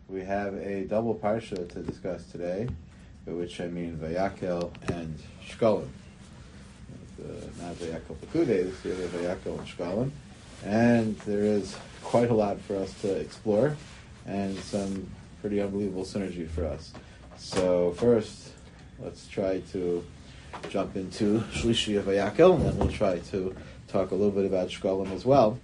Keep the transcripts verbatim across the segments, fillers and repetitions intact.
we have a double parsha to discuss today, by which I mean Vayakel and Shkolim. Uh, not Vayakel Pekude, this year Vayakel and Shkolim. And there is quite a lot for us to explore, and some pretty unbelievable synergy for us. So first, let's try to jump into Shlishi of Vayakel, and then we'll try to talk a little bit about Shkolim as well.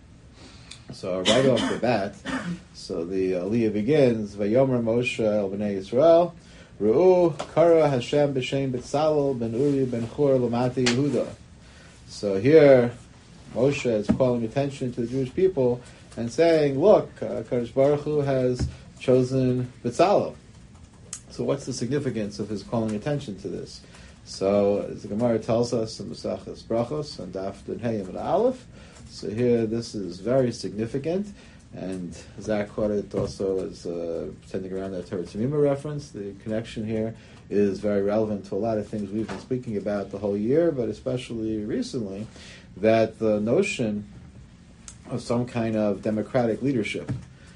So right off the bat, so the Aliyah begins, Vayomer Moshe el Bnei Yisrael, Ru'u Kara Hashem b'Shem B'Tzalel ben Uri ben Chur Lamati Yehuda. So here, Moshe is calling attention to the Jewish people and saying, look, uh, Kadosh Baruch Hu has chosen B'Tzalel. So what's the significance of his calling attention to this? So as the Gemara tells us in Maseches Brachos and Daf Dunhayim and Aleph, so here this is very significant, and Zach caught it also as uh, sending around that Torah Tamima reference. The connection here is very relevant to a lot of things we've been speaking about the whole year, but especially recently, that the notion of some kind of democratic leadership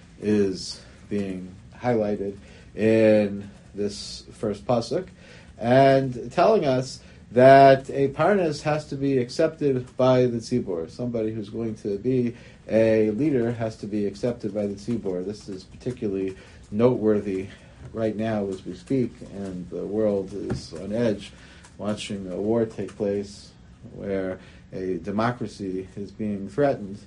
is being highlighted in this first pasuk, and telling us that a parnas has to be accepted by the tzibur. Somebody who's going to be a leader has to be accepted by the tzibur. This is particularly noteworthy right now as we speak, and the world is on edge, watching a war take place where a democracy is being threatened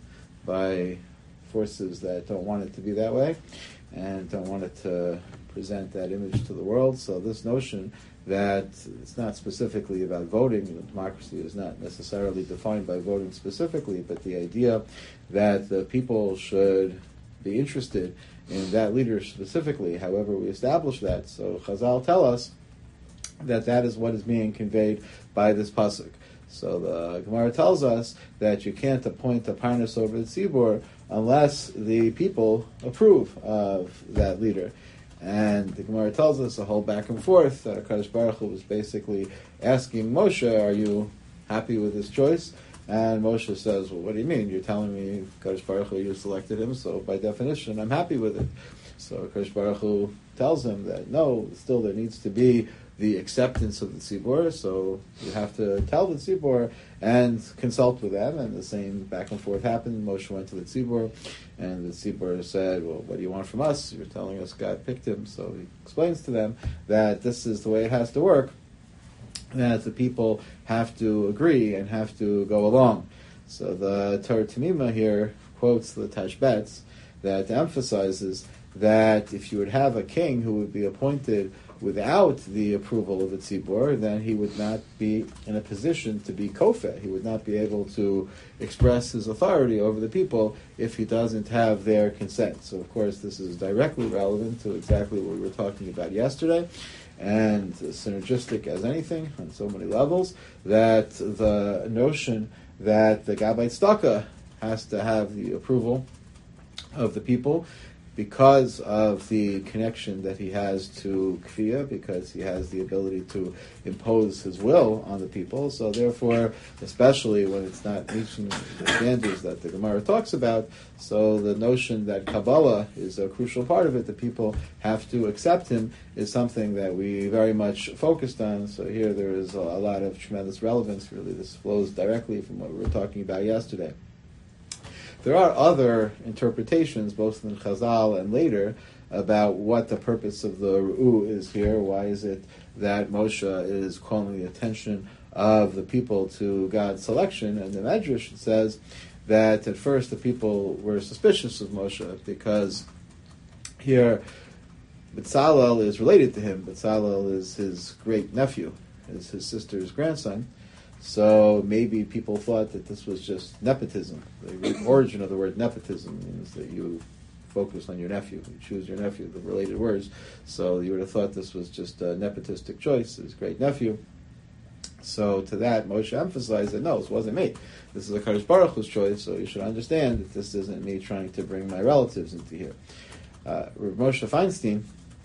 by forces that don't want it to be that way and don't want it to present that image to the world. So this notion that it's not specifically about voting, democracy is not necessarily defined by voting specifically, but the idea that the people should be interested in that leader specifically, however we establish that. So Chazal tell us that that is what is being conveyed by this pasuk. So the Gemara tells us that you can't appoint a parnas over the tzibur unless the people approve of that leader. And the Gemara tells us a whole back and forth. Uh, Kadosh Baruch Hu was basically asking Moshe, are you happy with this choice? And Moshe says, well, what do you mean? You're telling me Kadosh Baruch Hu, you selected him, so by definition, I'm happy with it. So Kadosh Baruch Hu tells him that, no, still there needs to be the acceptance of the tzibur, so you have to tell the tzibur and consult with them, and the same back and forth happened. Moshe went to the tzibur, and the tzibur said, well, what do you want from us? You're telling us God picked him. So he explains to them that this is the way it has to work, that the people have to agree and have to go along. So the Torah Tamima here quotes the Tashbetz that emphasizes that if you would have a king who would be appointed without the approval of the tzibur, then he would not be in a position to be kofeh. He would not be able to express his authority over the people if he doesn't have their consent. So, of course, this is directly relevant to exactly what we were talking about yesterday, and synergistic as anything on so many levels, that the notion that the Gabbai Tzedakah has to have the approval of the people because of the connection that he has to Kfiyah, because he has the ability to impose his will on the people. So therefore, especially when it's not reaching the standards that the Gemara talks about, so the notion that Kabbalah is a crucial part of it, the people have to accept him, is something that we very much focused on. So here there is a, a lot of tremendous relevance. Really, this flows directly from what we were talking about yesterday. There are other interpretations, both in Chazal and later, about what the purpose of the Ru'u is here. Why is it that Moshe is calling the attention of the people to God's selection? And the Medrash says that at first the people were suspicious of Moshe because here B'Tzalel is related to him. B'Tzalel is his great nephew, is his sister's grandson. So maybe people thought that this was just nepotism. The origin of the word nepotism means that you focus on your nephew, you choose your nephew, the related words. So you would have thought this was just a nepotistic choice, his great nephew. So to that, Moshe emphasized that no, this wasn't me. This is a Kadosh Baruch Hu's choice, so you should understand that this isn't me trying to bring my relatives into here. Uh, Rav Moshe Feinstein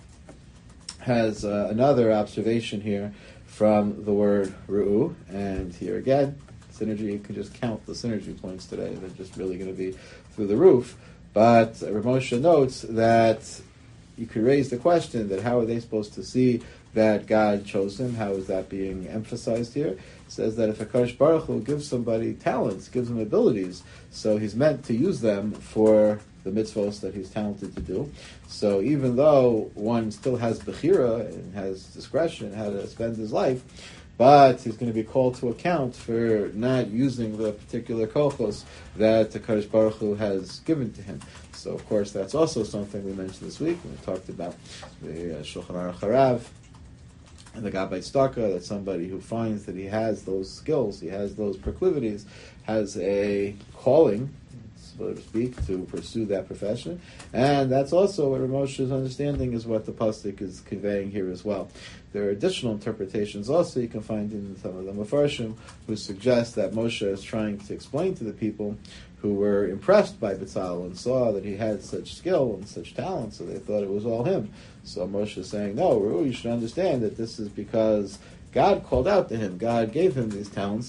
has uh, another observation here from the word Ru'u, and here again, synergy, you can just count the synergy points today. They're just really going to be through the roof. But Rav Moshe notes that you could raise the question that how are they supposed to see that God chose him? How is that being emphasized here? It says that if HaKadosh Baruch Hu gives somebody talents, gives them abilities, so he's meant to use them for the mitzvahs that he's talented to do. So even though one still has bechira and has discretion how to spend his life, but he's going to be called to account for not using the particular kochos that the HaKadosh Baruch Hu has given to him. So of course that's also something we mentioned this week when we talked about the uh, Shulchan Aruch Harav and the Gabbai Tzedakah, that somebody who finds that he has those skills, he has those proclivities, has a calling, so to speak, to pursue that profession. And that's also what Ramosha's understanding is what the pasuk is conveying here as well. There are additional interpretations also you can find in some of the Mefarshim who suggest that Moshe is trying to explain to the people who were impressed by Betzalel and saw that he had such skill and such talent, so they thought it was all him. So Moshe is saying, no, you should understand that this is because God called out to him. God gave him these talents,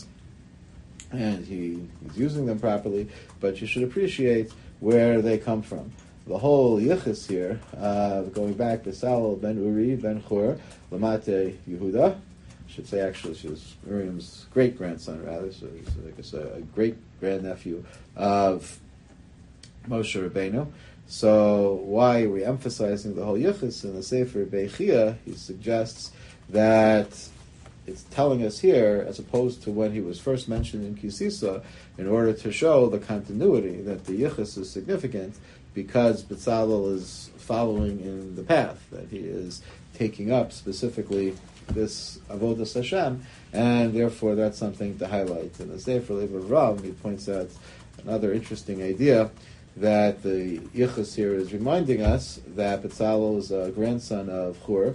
and he, he's using them properly, but you should appreciate where they come from. The whole yichus here, uh, going back, Betzalel ben Uri ben Chur, Lamate Yehuda, I should say actually she was Miriam's great-grandson, rather, so he's I guess a great-grandnephew of Moshe Rabbeinu. So why are we emphasizing the whole yichus in the Sefer Beichia? He suggests that it's telling us here, as opposed to when he was first mentioned in Kisisa, in order to show the continuity, that the yichus is significant because Betzalel is following in the path, that he is taking up specifically this Avodas Hashem, and therefore that's something to highlight. In the Sefer Lev of Rav, he points out another interesting idea, that the yichus here is reminding us that Betzalel is a grandson of Chur.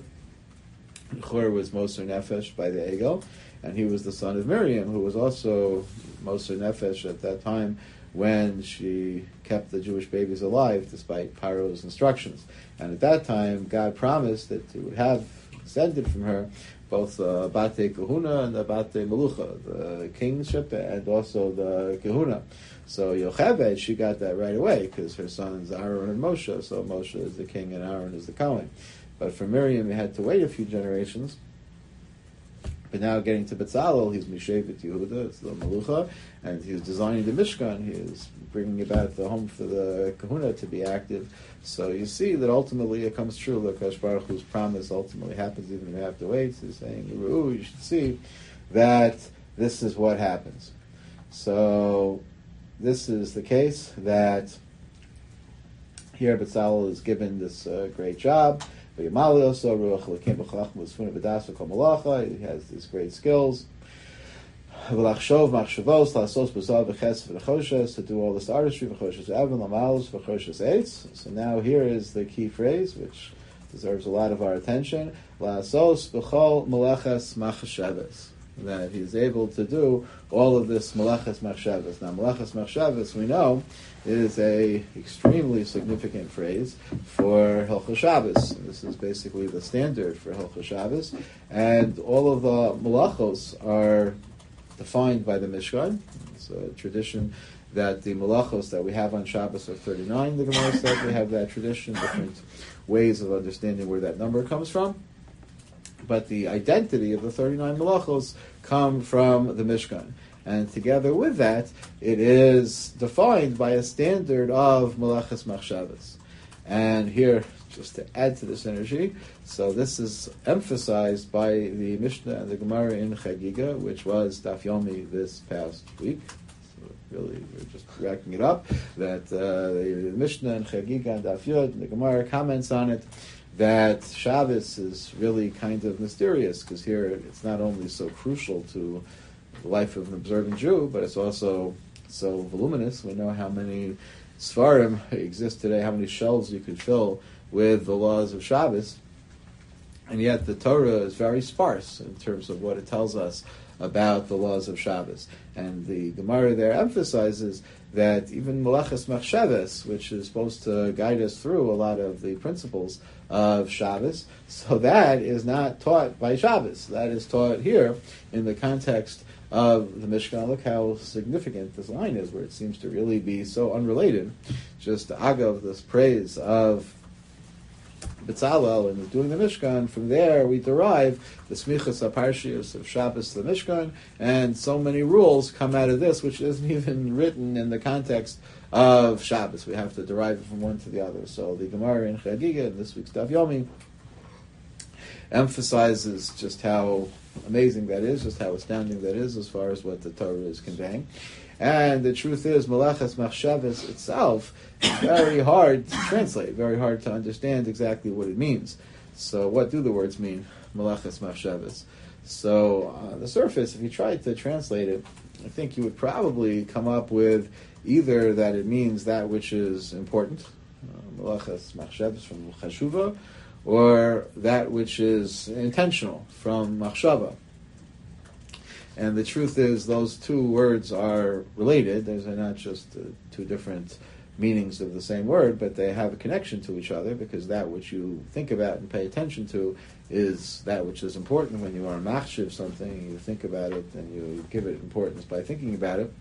Chur was Moser Nefesh by the Egel, and he was the son of Miriam, who was also Moser Nefesh at that time when she kept the Jewish babies alive despite Paro's instructions. And at that time, God promised that he would have descended from her both the Bate Kahuna and the Bate Melucha, the kingship and also the Kahuna. So Yocheved, she got that right away because her sons Aaron and Moshe, so Moshe is the king and Aaron is the Kohen. But for Miriam, he had to wait a few generations. But now getting to Betzalel, he's Mishevet Yehuda, it's the Melucha, and he's designing the Mishkan, he is bringing about the home for the Kahuna to be active. So you see that ultimately it comes true, the HaKadosh Baruch Hu's promise ultimately happens even if you have to wait. So he's saying, Ru'u, you should see that this is what happens. So this is the case that here Betzalel is given this uh, great job. He has these great skills. To do all this artistry. So now here is the key phrase, which deserves a lot of our attention. That he is able to do all of this Melechas Machshavas. Now, Melechas Machshavas, we know, is a extremely significant phrase for Hilchos Shabbos. This is basically the standard for Hilchos Shabbos, and all of the Melachos are defined by the Mishkan. It's a tradition that the Melachos that we have on Shabbos are thirty-nine. The Gemara said we have that tradition, different ways of understanding where that number comes from. But the identity of the thirty-nine Melachos come from the Mishkan. And together with that, it is defined by a standard of Melechas Machshavas. And here, just to add to this energy, so this is emphasized by the Mishnah and the Gemara in Chagiga, which was Daf Yomi this past week. So really, we're just racking it up, that uh, the Mishnah and Chagiga and Daf Yod, and the Gemara comments on it, that Shabbos is really kind of mysterious, because here it's not only so crucial to the life of an observant Jew, but it's also so voluminous. We know how many Sfarim exist today, how many shelves you could fill with the laws of Shabbos, and yet the Torah is very sparse in terms of what it tells us about the laws of Shabbos. And the Gemara there emphasizes that even Melechas Machshavas, which is supposed to guide us through a lot of the principles of Shabbos, so that is not taught by Shabbos. That is taught here in the context of the Mishkan. Look how significant this line is, where it seems to really be so unrelated. Just agav, this praise of B'Tzalel and doing the Mishkan, from there we derive the Smichas HaParshios of Shabbos to the Mishkan, and so many rules come out of this, which isn't even written in the context of Shabbos. We have to derive it from one to the other. So the Gemara in Chagiga, in this week's Daf Yomi, emphasizes just how amazing that is, just how astounding that is as far as what the Torah is conveying. And the truth is, Melachas Machshavos itself is very hard to translate, very hard to understand exactly what it means. So what do the words mean, Melachas Machshavos? So on the surface, if you tried to translate it, I think you would probably come up with either that it means that which is important, Melachas Machshavos from Chashuva, or that which is intentional from Machshava. And the truth is, those two words are related. Those are not just uh, two different meanings of the same word, but they have a connection to each other, because that which you think about and pay attention to is that which is important. When you are machshiv something, you think about it and you give it importance by thinking about it.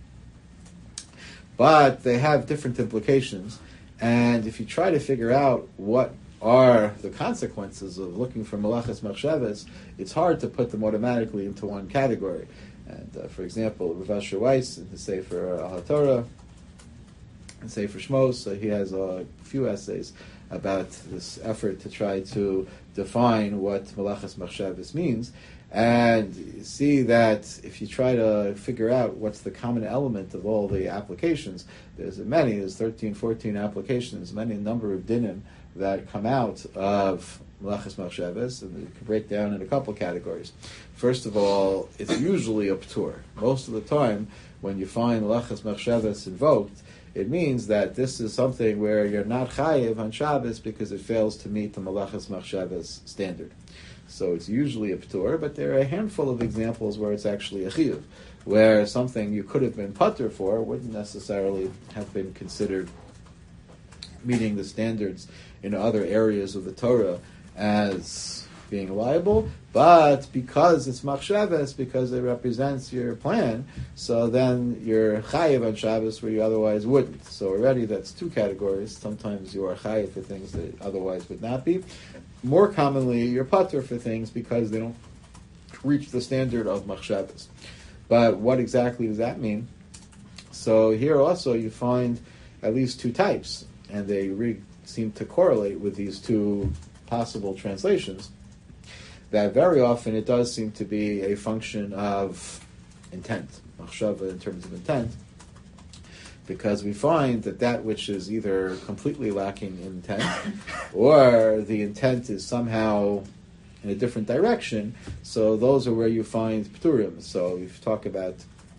But they have different implications, and if you try to figure out what are the consequences of looking for Melachas Machshavos, it's hard to put them automatically into one category. And uh, for example, Rav Asher Weiss in his Sefer Al HaTorah and Sefer Shmos, uh, he has a few essays about this effort to try to define what Melachas Machshavos means. And you see that if you try to figure out what's the common element of all the applications, there's many, there's thirteen, fourteen applications, many number of dinim that come out of Melachas Machshavos, and you can break down in a couple categories. First of all, it's usually a p'tur. Most of the time, when you find Melachas Machshavos invoked, it means that this is something where you're not chayiv on Shabbos because it fails to meet the Melachas Machshavos standard. So it's usually a p'tur, but there are a handful of examples where it's actually a chiyuv, where something you could have been patur for wouldn't necessarily have been considered meeting the standards in other areas of the Torah as being liable, but because it's machshavos, because it represents your plan, so then you're chayiv on Shabbos where you otherwise wouldn't. So already that's two categories. Sometimes you are chayiv for things that otherwise would not be. More commonly, you're patur for things because they don't reach the standard of machshavos. But what exactly does that mean? So here also you find at least two types, and they re- seem to correlate with these two possible translations, that very often it does seem to be a function of intent, machshava in terms of intent, because we find that that which is either completely lacking in intent, or the intent is somehow in a different direction, so those are where you find p'turim. So if you talk about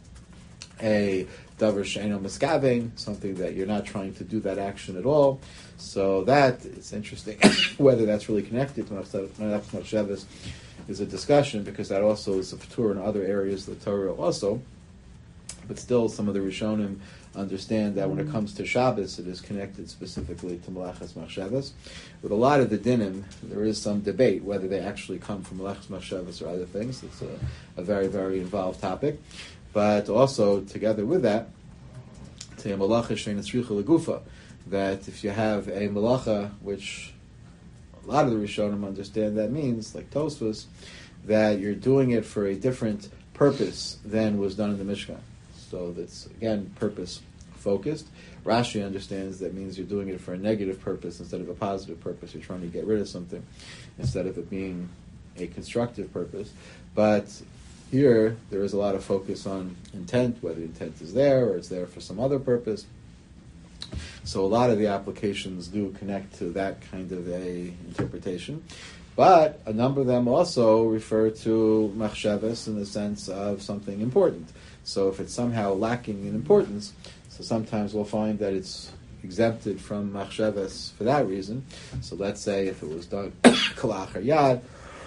a davar she'eino miskaven, something that you're not trying to do that action at all, so that it's interesting whether that's really connected to Melachas Machshavos is a discussion, because that also is a p'tur in other areas of the Torah also. But still, some of the Rishonim understand that when it comes to Shabbos, it is connected specifically to Melachas Machshavos. With a lot of the dinim, there is some debate whether they actually come from Melachas Machshavos or other things. It's a, a very, very involved topic. But also, together with that, to a malacha she'eina tzricha legufa, that if you have a malacha, which a lot of the Rishonim understand that means, like Tosfos, that you're doing it for a different purpose than was done in the Mishkan. So that's, again, purpose-focused. Rashi understands that means you're doing it for a negative purpose instead of a positive purpose. You're trying to get rid of something instead of it being a constructive purpose. But here, there is a lot of focus on intent, whether intent is there or it's there for some other purpose. So a lot of the applications do connect to that kind of a interpretation. But a number of them also refer to machshavos in the sense of something important. So if it's somehow lacking in importance, so sometimes we'll find that it's exempted from machshavos for that reason. So let's say if it was done kalachar yad,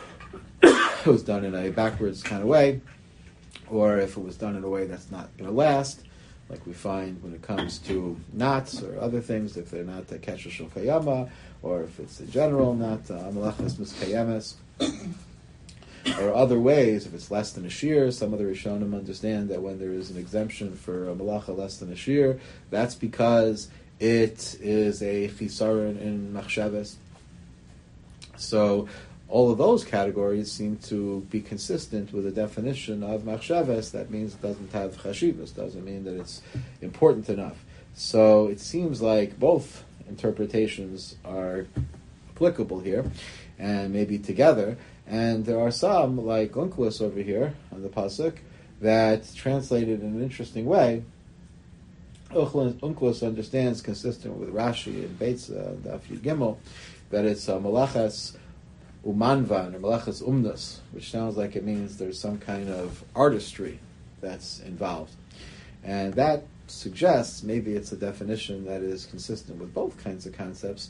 it was done in a backwards kind of way, or if it was done in a way that's not going to last, like we find when it comes to knots or other things, if they're not a kesher shel kayama, or if it's in general not melachas miskayemes, or other ways, if it's less than a shear. Some of the Rishonim understand that when there is an exemption for a malacha less than a shear, that's because it is a chisaron in machshavos. So all of those categories seem to be consistent with the definition of machshavas. That means it doesn't have chashivas, doesn't mean that it's important enough. So it seems like both interpretations are applicable here, and maybe together. And there are some, like Unkelus over here on the pasuk, that translated in an interesting way. Unkelus understands, consistent with Rashi and Beitza, Daf Yud Gimel, that it's a malachas umanvan, or malachas umnus, which sounds like it means there's some kind of artistry that's involved. And that suggests maybe it's a definition that is consistent with both kinds of concepts,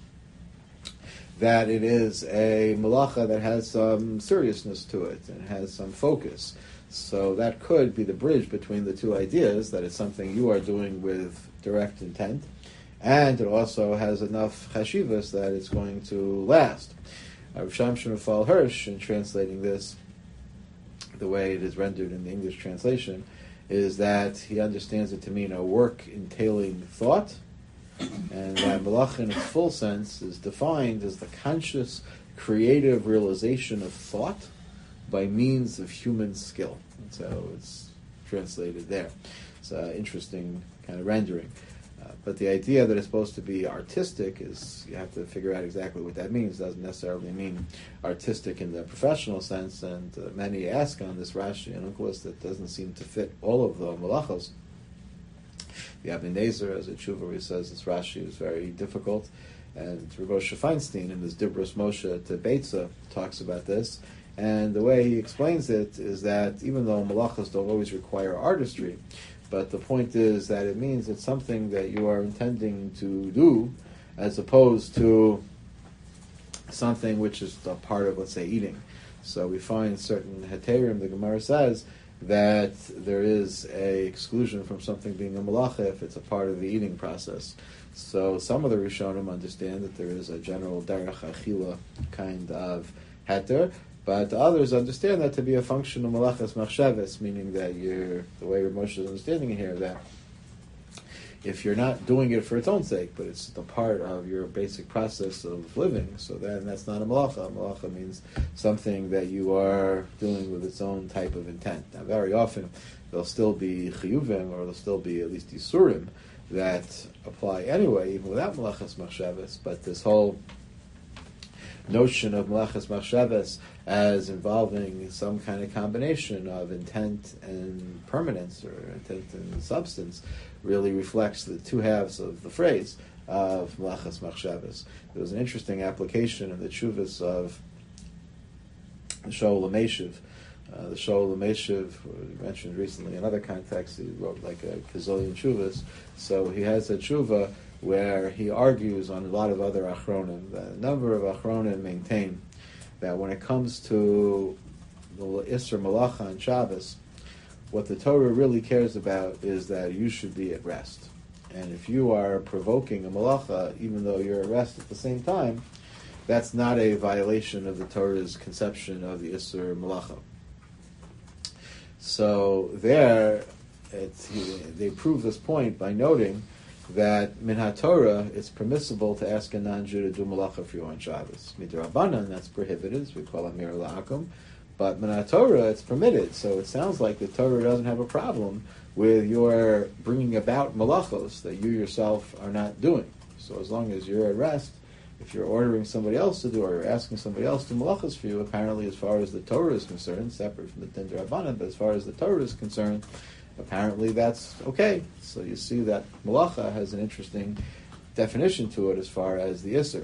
that it is a malacha that has some seriousness to it and has some focus. So that could be the bridge between the two ideas, that it's something you are doing with direct intent, and it also has enough chashivas that it's going to last. Rav Shamshon Raphael Hirsch, in translating this, the way it is rendered in the English translation, is that he understands it to mean a work entailing thought, and that malacha in its full sense is defined as the conscious, creative realization of thought by means of human skill. And so it's translated there. It's an interesting kind of rendering. Uh, but the idea that it's supposed to be artistic is, you have to figure out exactly what that means. It doesn't necessarily mean artistic in the professional sense, and uh, many ask on this Rashi and Unkelus that doesn't seem to fit all of the malachos. The Abnei Nezer, as a tshuva, where he says this Rashi is very difficult, and Rav Moshe Feinstein in this Dibros Moshe to Beitza talks about this, and the way he explains it is that even though malachos don't always require artistry, but the point is that it means it's something that you are intending to do, as opposed to something which is a part of, let's say, eating. So we find certain heterim, the Gemara says, that there is a exclusion from something being a malacha if it's a part of the eating process. So some of the Rishonim understand that there is a general derech achila kind of heter, but others understand that to be a function of malachas machshavas, meaning that you're, the way Rav Moshe is understanding it here, that if you're not doing it for its own sake, but it's the part of your basic process of living, so then that's not a malacha. A malacha means something that you are doing with its own type of intent. Now, very often, there'll still be chiyuvim, or there'll still be at least yisurim, that apply anyway, even without malachas machshavas, but this whole notion of malachas machshavas as involving some kind of combination of intent and permanence, or intent and substance, really reflects the two halves of the phrase of malachas machshavas. There was an interesting application in the tshuvas of the Shaul HaMeshiv. Uh, the Shaul HaMeshiv, mentioned recently in other contexts, he wrote like a gazillion tshuvas. So he has a tshuva where he argues on a lot of other achronim. A number of achronim maintain that when it comes to the Isser Malacha and Shabbos, what the Torah really cares about is that you should be at rest. And if you are provoking a malacha, even though you're at rest at the same time, that's not a violation of the Torah's conception of the Isser Malacha. So there, it's, they prove this point by noting that min ha-Torah, it's permissible to ask a non-Jew to do malacha for you on Shabbos. Midrabanan, that's prohibited, as we call it mir la'akum. But min ha-Torah, it's permitted. So it sounds like the Torah doesn't have a problem with your bringing about malachos that you yourself are not doing. So as long as you're at rest, if you're ordering somebody else to do, or you're asking somebody else to do malachos for you, apparently as far as the Torah is concerned, separate from the din d'Rabbanan, but as far as the Torah is concerned, apparently that's okay. So you see that malacha has an interesting definition to it as far as the Isser.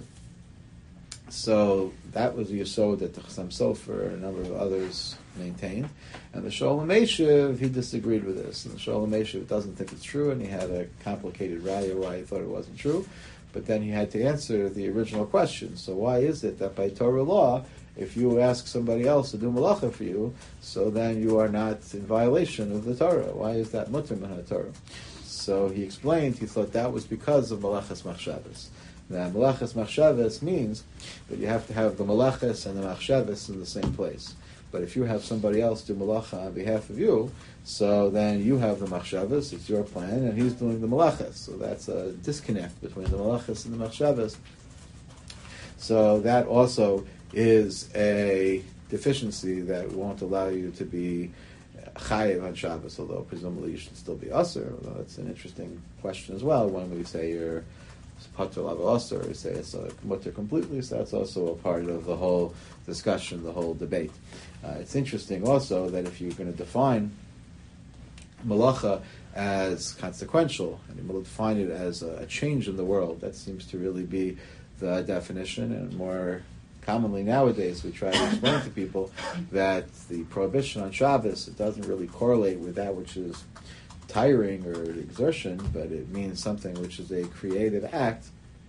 So that was the Yesod that the Chassam Sofer and a number of others maintained. And the Shaul HaMeshiv, he disagreed with this. And the Shaul HaMeshiv doesn't think it's true, and he had a complicated raya why he thought it wasn't true. But then he had to answer the original question. So why is it that by Torah law, if you ask somebody else to do malacha for you, so then you are not in violation of the Torah? Why is that mutter min ha-Torah? So he explained, he thought that was because of malachas machshavas. Now, malachas machshavas means that you have to have the malachas and the machshavas in the same place. But if you have somebody else do malacha on behalf of you, so then you have the machshavas, it's your plan, and he's doing the malachas. So that's a disconnect between the malachas and the machshavas. So that also is a deficiency that won't allow you to be chayiv on Shabbos, although presumably you should still be usher. Although that's an interesting question as well. When we say you're patur lava usher, or say it's a mutter completely, so that's also a part of the whole discussion, the whole debate. Uh, it's interesting also that if you're going to define malacha as consequential, and you will define it as a, a change in the world, that seems to really be the definition, and more commonly nowadays we try to explain to people that the prohibition on Shabbos, it doesn't really correlate with that which is tiring or exertion, but it means something which is a creative act.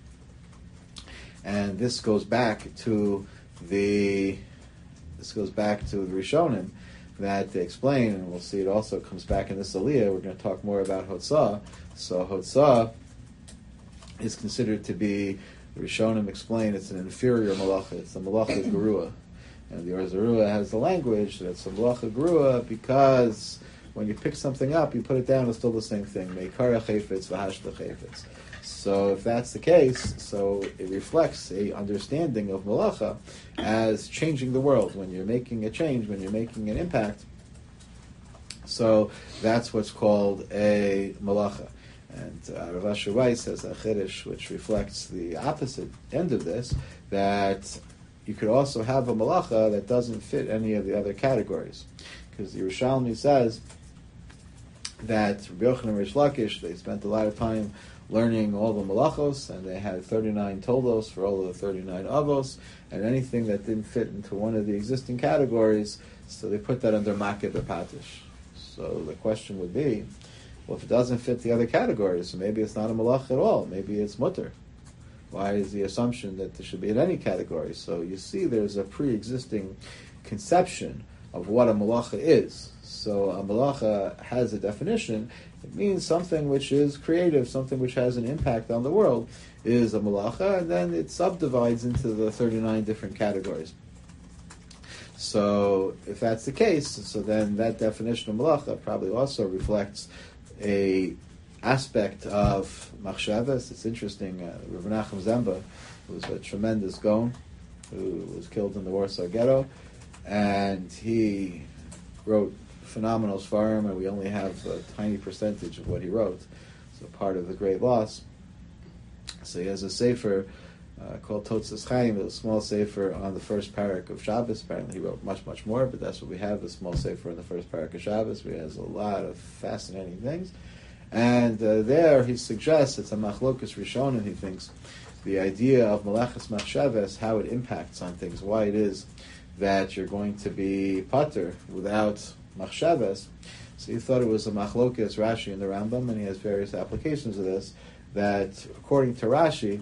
And this goes back to the this goes back to the Rishonim that they explain, and we'll see it also comes back in this Aliyah. We're going to talk more about Hotzah. So Hotzah is considered to be, the Rishonim explain, it's an inferior malacha. It's the malacha gerua. And the Or Zarua has the language that it's a malacha gerua because when you pick something up, you put it down, it's still the same thing. Meikara chayfetz v'hashla chayfetz. So if that's the case, so it reflects a understanding of malacha as changing the world. When you're making a change, when you're making an impact, so that's what's called a malacha. And uh, Rav Asher Weiss has a chiddush which reflects the opposite end of this, that you could also have a malacha that doesn't fit any of the other categories. Because the Yerushalmi says that Rabbi Yochanan and Rish Lakish, they spent a lot of time learning all the malachos, and they had thirty-nine toldos for all of the thirty-nine avos, and anything that didn't fit into one of the existing categories, so they put that under makeh b'patish. So the question would be, well, if it doesn't fit the other categories, so maybe it's not a malach at all, maybe it's mutter. Why is the assumption that there should be in any category? So you see there's a pre-existing conception of what a malacha is. So a malacha has a definition. It means something which is creative, something which has an impact on the world is a malacha, and then it subdivides into the thirty-nine different categories. So if that's the case, so then that definition of malacha probably also reflects a aspect of machshavas. It's interesting, uh, Rav Menachem Zemba was a tremendous Gaon who was killed in the Warsaw Ghetto, and he wrote phenomenal Sfarim, and we only have a tiny percentage of what he wrote, so part of the great loss. So he has a sefer uh, called Totzas Chaim, a small sefer on the first parak of Shabbos. Apparently he wrote much, much more, but that's what we have, a small sefer in the first parak of Shabbos. He has a lot of fascinating things. And uh, there he suggests, it's a machlokas rishonim, he thinks, the idea of malachas machshavas, how it impacts on things, why it is that you're going to be pater without machshavas. So he thought it was a machlokas Rashi in the Rambam, and he has various applications of this, that according to Rashi,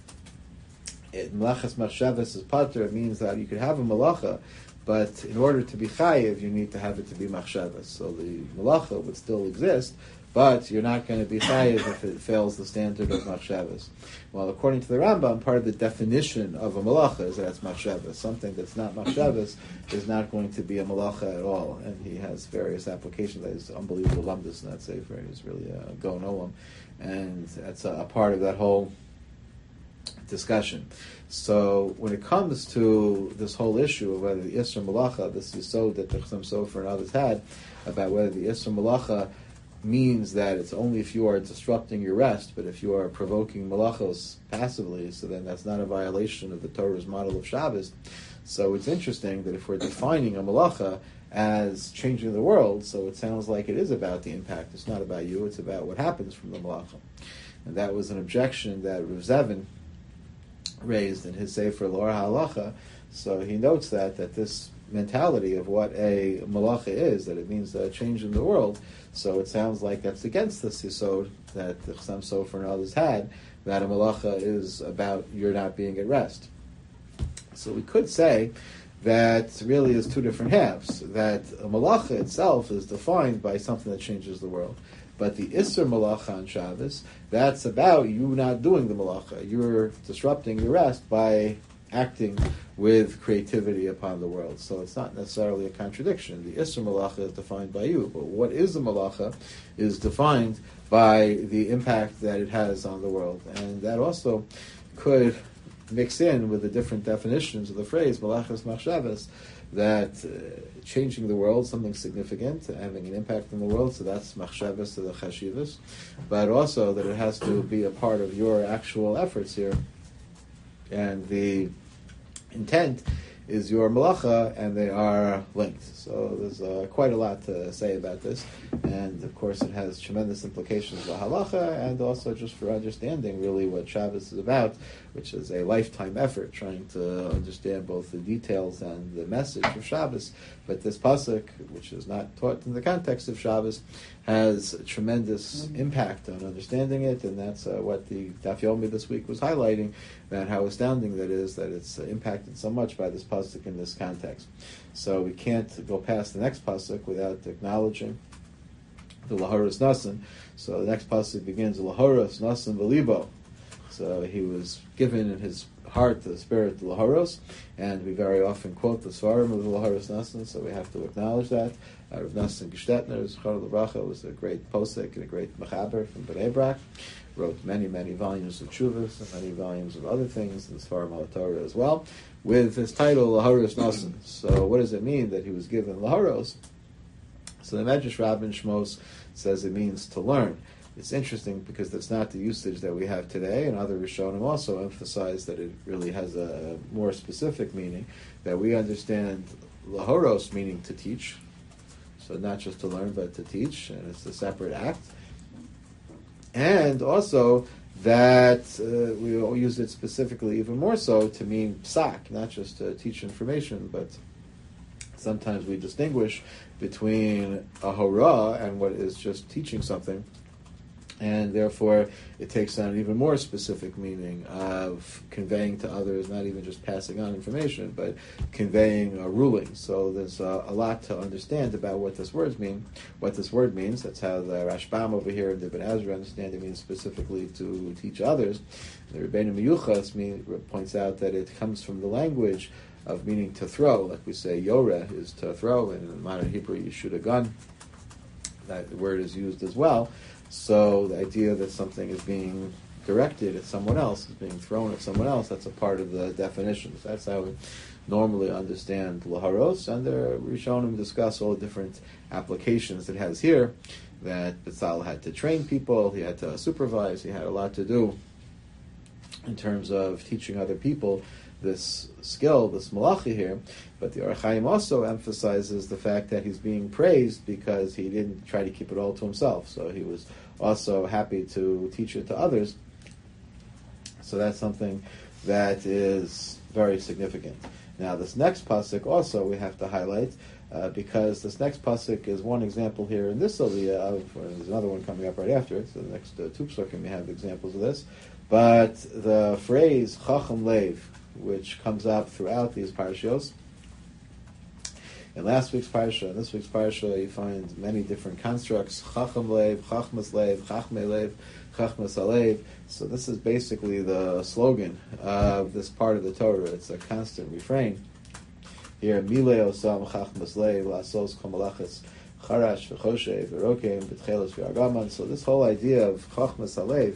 it, malachas machshavas is pater, it means that you could have a malacha, but in order to be chayiv, you need to have it to be machshavas. So the malacha would still exist, but you're not going to be chayiv if it fails the standard of machshavas. Well, according to the Rambam, part of the definition of a malacha is that it's machshavas. Something that's not machshavas is not going to be a malacha at all. And he has various applications. There's unbelievable lumdus in that sefer. He's really a Gaon Olam. And that's a, a part of that whole discussion. So when it comes to this whole issue of whether the Isra Malacha, this Yisod that the Chassam Sofer and others had, about whether the Isra Malacha means that it's only if you are disrupting your rest, but if you are provoking malachos passively, so then that's not a violation of the Torah's model of Shabbos. So it's interesting that if we're defining a malacha as changing the world, so it sounds like it is about the impact. It's not about you, it's about what happens from the malacha. And that was an objection that Rav Zevin raised in his Sefer L'Or HaHalacha. So he notes that, that this mentality of what a malacha is, that it means a change in the world, so it sounds like that's against the Yisod that the Chassam Sofer and others had, that a malacha is about you're not being at rest. So we could say that really is two different halves, that a malacha itself is defined by something that changes the world. But the Isser malacha on Shabbos, that's about you not doing the malacha. You're disrupting your rest by acting with creativity upon the world. So it's not necessarily a contradiction. The Isser malacha is defined by you, but what is the malacha is defined by the impact that it has on the world. And that also could mix in with the different definitions of the phrase Malachas Machshavas, that uh, changing the world, something significant, having an impact in the world, so that's Machshavas to the Chashivas, but also that it has to be a part of your actual efforts here, and the intent is your malacha, and they are linked. So there's uh, quite a lot to say about this, and of course it has tremendous implications for halacha, and also just for understanding really what Shabbos is about, which is a lifetime effort, trying to understand both the details and the message of Shabbos. But this pasuk, which is not taught in the context of Shabbos, has a tremendous impact on understanding it, and that's uh, what the Daf Yomi this week was highlighting, about how astounding that is, that it's uh, impacted so much by this pasuk in this context. So we can't go past the next pasuk without acknowledging the Laharos Nasan. So the next pasuk begins, Laharos Nasan V'libo. So he was given in his heart the spirit of Laharos, and we very often quote the Svarim of the Laharos Nasan, so we have to acknowledge that. Uh, Rav Nasan Gestetner, Zechar L'Bracha, was a great posek and a great mechaber from Bnei Brak. Wrote many, many volumes of Tshuvas and many volumes of other things, and Svarim al-Torah as well, with his title Laharos Nasan. So what does it mean that he was given Laharos? So the Medrash Rabbin Shmos says it means to learn. It's interesting because that's not the usage that we have today, and other Rishonim also emphasize that it really has a more specific meaning, that we understand Laharos meaning to teach, so not just to learn but to teach, and it's a separate act. And also that uh, we all use it specifically even more so to mean psak, not just to teach information, but sometimes we distinguish between a hora and what is just teaching something, and therefore it takes on an even more specific meaning of conveying to others, not even just passing on information, but conveying a ruling. So there's uh, a lot to understand about what this word mean, what this word means. That's how the Rashbam over here in the Ibn Ezra understand it means specifically to teach others. The Rebbeinu Miyuchas mean, points out that it comes from the language of meaning to throw, like we say Yoreh is to throw, and in modern Hebrew you shoot a gun. That word is used as well. So the idea that something is being directed at someone else, is being thrown at someone else, that's a part of the definitions. That's how we normally understand Laharos, and the Rishonim discuss all the different applications it has here, that Betzalel had to train people, he had to supervise, he had a lot to do in terms of teaching other people this skill, this malachi here. But the Or HaChaim also emphasizes the fact that he's being praised because he didn't try to keep it all to himself. So he was also happy to teach it to others. So that's something that is very significant. Now this next pasuk also we have to highlight, uh, because this next pasuk is one example here in this aliyah of, or there's another one coming up right after it, so the next uh, two psukim we have examples of this. But the phrase Chacham Lev, which comes up throughout these parashos. In last week's parasha, in this week's parasha, you find many different constructs: Chacham Lev, Chachmas Lev, Chachmei Lev, Chachmas Alev. So this is basically the slogan of this part of the Torah. It's a constant refrain. Here, Milei Osam Chachmas Lev, Lasos Chomalachas Charash V'Choshev V'Rokeim B'Tchelos V'Argaman. So this whole idea of Chachmas Alev,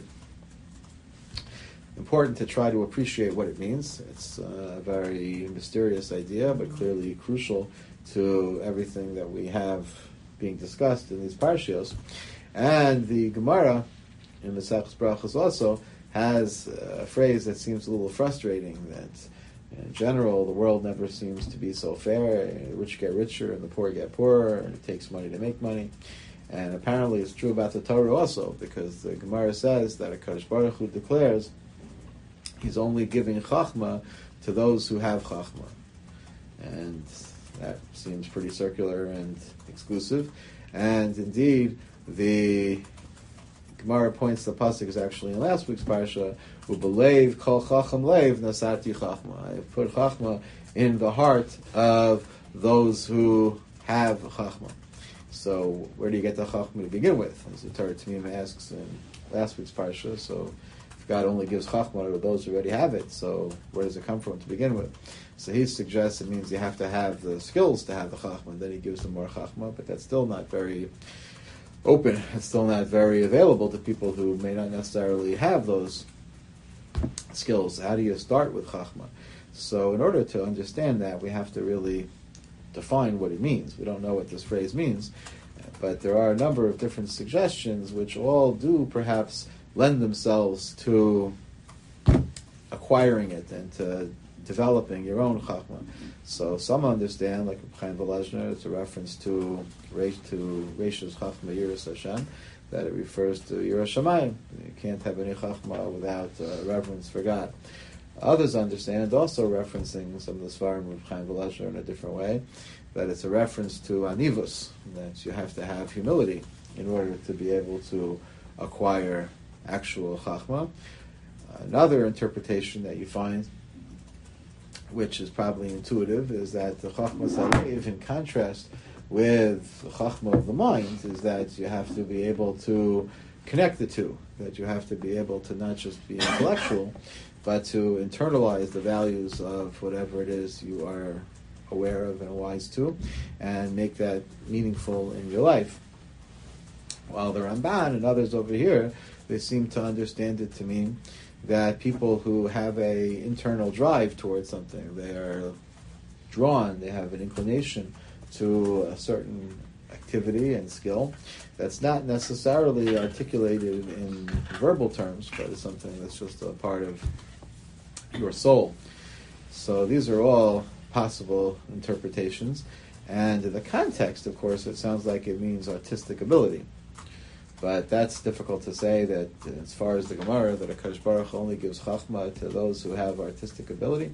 important to try to appreciate what it means. It's a very mysterious idea, but clearly crucial to everything that we have being discussed in these parashiyos. And the Gemara in the Masechtas Brachos also has a phrase that seems a little frustrating, that in general the world never seems to be so fair. The rich get richer and the poor get poorer, and it takes money to make money. And apparently it's true about the Torah also, because the Gemara says that HaKadosh Baruch Hu declares he's only giving Chachma to those who have Chachma. And that seems pretty circular and exclusive. And indeed, the Gemara points the pasuk is actually in last week's parasha, Ubelev kol Chacham lev nasati Chachma. I put Chachma in the heart of those who have Chachma. So where do you get the Chachma to begin with? As the Torah Tamim asks in last week's parasha, so God only gives Chachma to those who already have it, so where does it come from to begin with? So he suggests it means you have to have the skills to have the Chachma, and then he gives them more Chachma, but that's still not very open. It's still not very available to people who may not necessarily have those skills. How do you start with Chachma? So in order to understand that, we have to really define what it means. We don't know what this phrase means, but there are a number of different suggestions which all do perhaps lend themselves to acquiring it and to developing your own Chachma. So some understand, like Chaim Volozhner, it's a reference to to Reish's Chachma Yiras Hashem, that it refers to Yiras Shamayim. You can't have any Chachma without uh, reverence for God. Others understand, also referencing some of the Svarim of Chaim Volozhner in a different way, that it's a reference to Anivus, that you have to have humility in order to be able to acquire actual Chachma. Another interpretation that you find, which is probably intuitive, is that the Chachma Salev, in contrast with the Chachma of the mind, is that you have to be able to connect the two, that you have to be able to not just be intellectual, but to internalize the values of whatever it is you are aware of and wise to, and make that meaningful in your life. While the Ramban and others over here, they seem to understand it to mean that people who have a internal drive towards something, they are drawn, they have an inclination to a certain activity and skill that's not necessarily articulated in verbal terms, but it's something that's just a part of your soul. So these are all possible interpretations, and in the context, of course, it sounds like it means artistic ability. But that's difficult to say, that as far as the Gemara, that HaKadosh Baruch Hu only gives Chachma to those who have artistic ability.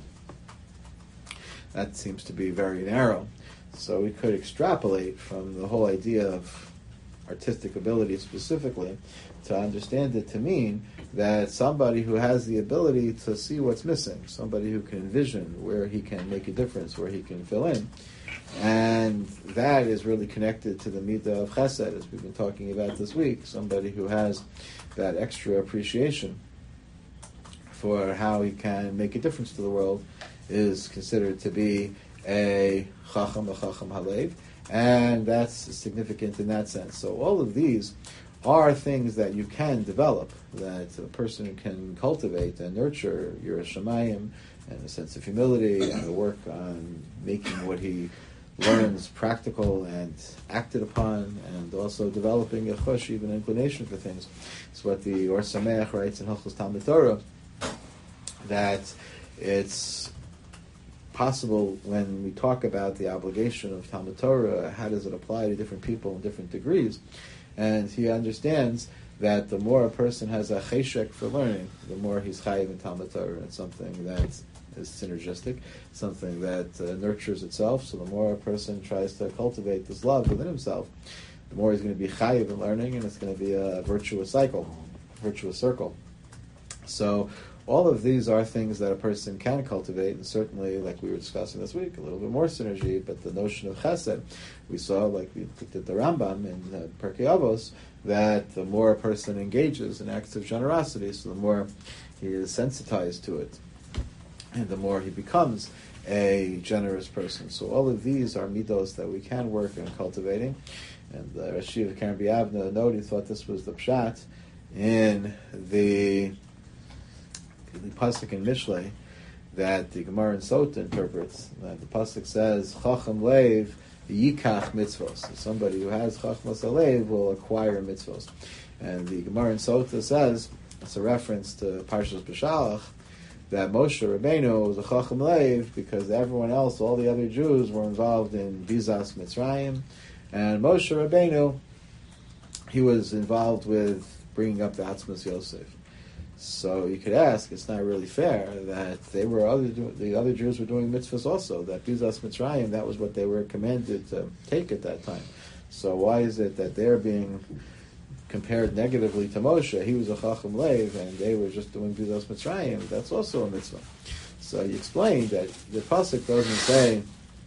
That seems to be very narrow. So we could extrapolate from the whole idea of artistic ability specifically to understand it to mean that somebody who has the ability to see what's missing, somebody who can envision where he can make a difference, where he can fill in. And that is really connected to the midah of chesed, as we've been talking about this week. Somebody who has that extra appreciation for how he can make a difference to the world is considered to be a chacham, a chacham halev, and that's significant in that sense. So all of these are things that you can develop, that a person can cultivate and nurture, your shamayim, and a sense of humility, and the work on making what he learns practical and acted upon, and also developing a chush, even inclination for things. It's what the Or Sameach writes in Hilchos Talmud Torah, that it's possible when we talk about the obligation of Talmud Torah, how does it apply to different people in different degrees? And he understands that the more a person has a cheshek for learning, the more he's chayiv in Talmud Torah. It's something that's is synergistic, something that uh, nurtures itself. So the more a person tries to cultivate this love within himself, the more he's going to be chayiv in learning, and it's going to be a virtuous cycle, virtuous circle. So all of these are things that a person can cultivate, and certainly, like we were discussing this week, a little bit more synergy, but the notion of chesed, we saw, like we looked at the Rambam in uh, Pirkei Avos, that the more a person engages in acts of generosity, so the more he is sensitized to it, and the more he becomes a generous person. So all of these are midos that we can work on cultivating. And the Rashi of Karen Biavna noted, he thought this was the pshat in the, the pasuk in Mishlei that the Gemara in Sota interprets. That the pasuk says, Chacham leiv yikach mitzvos. So somebody who has chachmas alev will acquire mitzvos. And the Gemara in Sota says, it's a reference to Parshas B'Shalach, that Moshe Rabbeinu was a Chacham Leiv because everyone else, all the other Jews, were involved in Bizas Mitzrayim, and Moshe Rabbeinu, he was involved with bringing up the Atzmas Yosef. So you could ask, it's not really fair that they were other the other Jews were doing mitzvahs also. That Bizas Mitzrayim, that was what they were commanded to take at that time. So why is it that they're being compared negatively to Moshe? He was a Chacham Leiv, and they were just doing Bizas Mitzrayim. That's also a mitzvah. So you explain that the pasuk doesn't say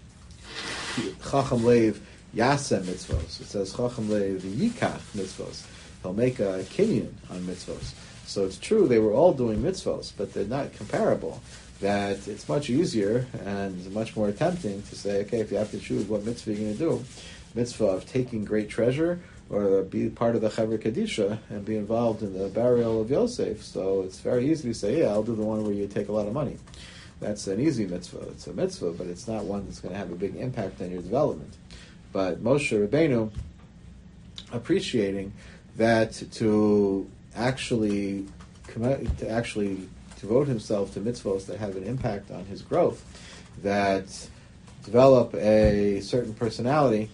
Chacham Leiv Yasem mitzvos. It says Chacham Leiv Yikach mitzvos. He'll make a kinyan on mitzvos. So it's true they were all doing mitzvos, but they're not comparable. That it's much easier and much more tempting to say, okay, if you have to choose what mitzvah you're going to do, mitzvah of taking great treasure or be part of the Chevra Kadisha and be involved in the burial of Yosef. So it's very easy to say, yeah, I'll do the one where you take a lot of money. That's an easy mitzvah. It's a mitzvah, but it's not one that's going to have a big impact on your development. But Moshe Rabbeinu, appreciating that to actually commit, to actually devote himself to mitzvahs that have an impact on his growth, that develop a certain personality